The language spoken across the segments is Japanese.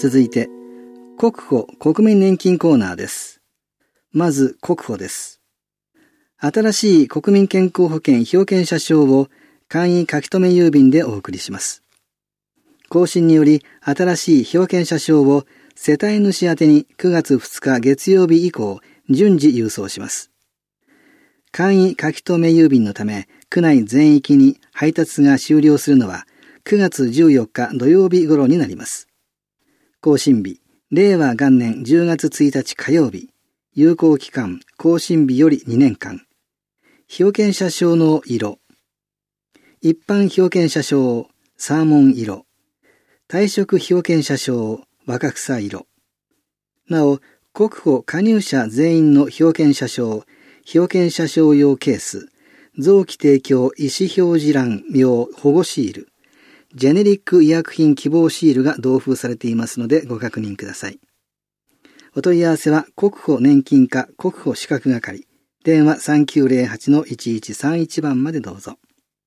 続いて、国保国民年金コーナーです。まず国保です。新しい国民健康保険被保険者証を簡易書留郵便でお送りします。更新により新しい被保険者証を世帯主宛に9月2日月曜日以降順次郵送します。簡易書留郵便のため区内全域に配達が終了するのは9月14日土曜日頃になります。更新日、令和元年10月1日火曜日、有効期間、更新日より2年間。被保険者証の色。一般被保険者証、サーモン色。退職被保険者証、若草色。なお、国保加入者全員の被保険者証、被保険者証用ケース、臓器提供意思表示欄用保護シール、ジェネリック医薬品希望シールが同封されていますのでご確認ください。お問い合わせは国保年金課国保資格係、電話 3908-1131 番までどうぞ。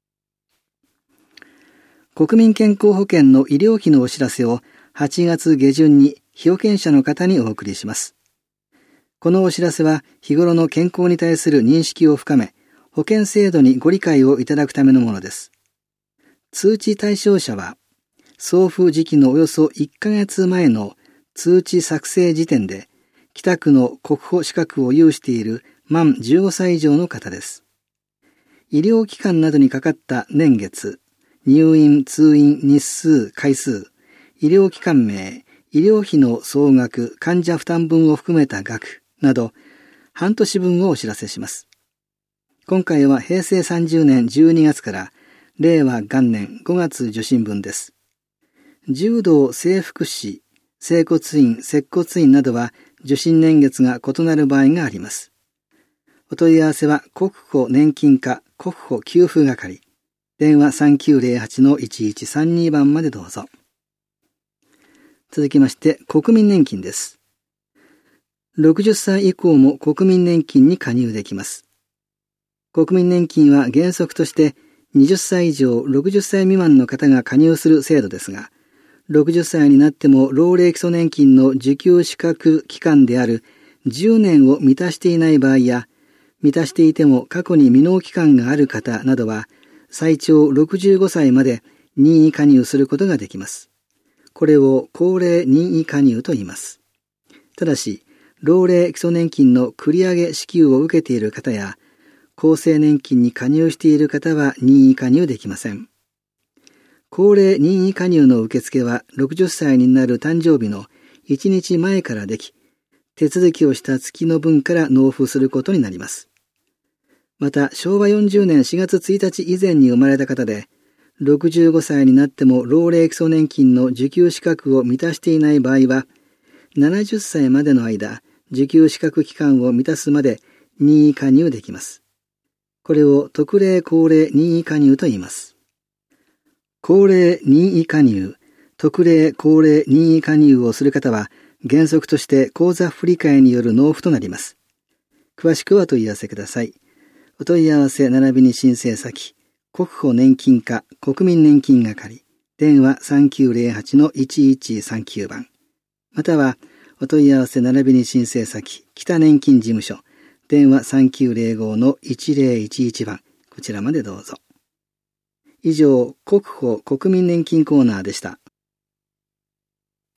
国民健康保険の医療費のお知らせを8月下旬に被保険者の方にお送りします。このお知らせは日頃の健康に対する認識を深め、保険制度にご理解をいただくためのものです。通知対象者は、送付時期のおよそ1ヶ月前の通知作成時点で、北区の国保資格を有している満15歳以上の方です。医療機関などにかかった年月、入院、通院、日数、回数、医療機関名、医療費の総額、患者負担分を含めた額など、半年分をお知らせします。今回は平成30年12月から令和元年5月受診分です。柔道整復師、整骨院、接骨院などは受診年月が異なる場合があります。お問い合わせは国保年金課国保給付係、電話 3908-1132 番までどうぞ。続きまして国民年金です。60歳以降も国民年金に加入できます。国民年金は原則として20歳以上60歳未満の方が加入する制度ですが、60歳になっても老齢基礎年金の受給資格期間である10年を満たしていない場合や、満たしていても過去に未納期間がある方などは、最長65歳まで任意加入することができます。これを高齢任意加入と言います。ただし、老齢基礎年金の繰り上げ支給を受けている方や、厚生年金に加入している方は任意加入できません。高齢任意加入の受付は60歳になる誕生日の1日前からでき、手続きをした月の分から納付することになります。また、昭和40年4月1日以前に生まれた方で、65歳になっても老齢基礎年金の受給資格を満たしていない場合は、70歳までの間、受給資格期間を満たすまで任意加入できます。これを特例高齢任意加入と言います。高齢任意加入、特例高齢任意加入をする方は、原則として口座振替による納付となります。詳しくはお問い合わせください。お問い合わせ並びに申請先、国保年金課国民年金係、電話 3908-1139 番。または、お問い合わせ並びに申請先、北年金事務所、電話 3905-1011 番。こちらまでどうぞ。以上、国保国民年金コーナーでした。